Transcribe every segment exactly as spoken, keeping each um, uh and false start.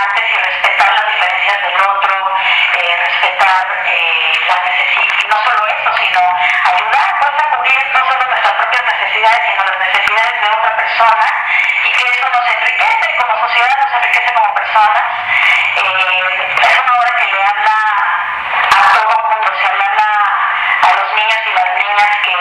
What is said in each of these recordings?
tolerantes y respetar las diferencias del otro, eh, respetar eh, las necesidades, no solo eso, sino ayudar pues, a cubrir no solo nuestras propias necesidades, sino las necesidades de otra persona, y que eso nos enriquece como sociedad, nos enriquece como personas. Eh, es una obra que le habla a todo el mundo, o sea, le habla a los niños y las niñas que,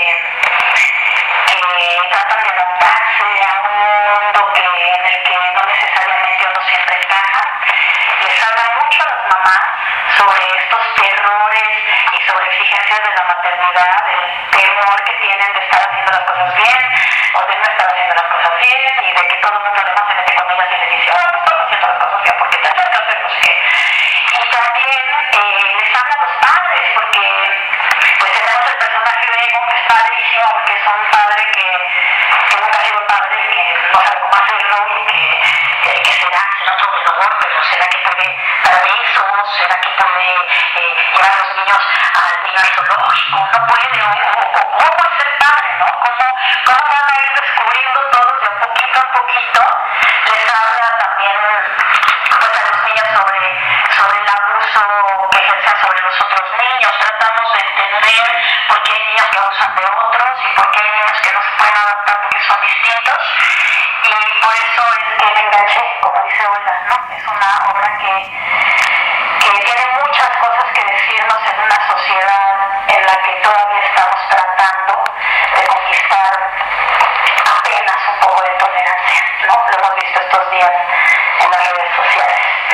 que tratan de adaptarse a un mundo que, en el que no necesariamente uno siempre encaja. Les habla mucho a las mamás sobre estos terrores y sobre exigencias de la maternidad, el temor que tienen de estar haciendo las cosas bien o de no estar haciendo las cosas bien, y de que todo el mundo además se mete con ellas y les dice, oh, no estás haciendo las cosas bien porque tendrás que hacer no sé qué. Y también eh, les habla a los padres, porque pues tenemos el personaje de Ego, que es padrísimo, porque es un padre que, que nunca ha sido padre, que no sabe cómo hacerlo, y que, que, que será, será proveedor, pero será que puede dar besos, será que puede eh, llevar a los niños al niño al zoológico, no puede, o, o, o cómo puede ser padre, ¿no? ¿Cómo, cómo van a ir descubriendo todos de poquito a poquito? Les habla también pues, a los niños sobre, sobre el abuso que ejercen sobre los otros niños. Tratamos de entender por qué hay niños que abusan de otros y por qué hay niños que no se pueden adaptar porque son distintos, y por eso es que me enganché, como dice Olga, ¿no? Es una obra que, que tiene muchas cosas que decirnos en una sociedad en la que todas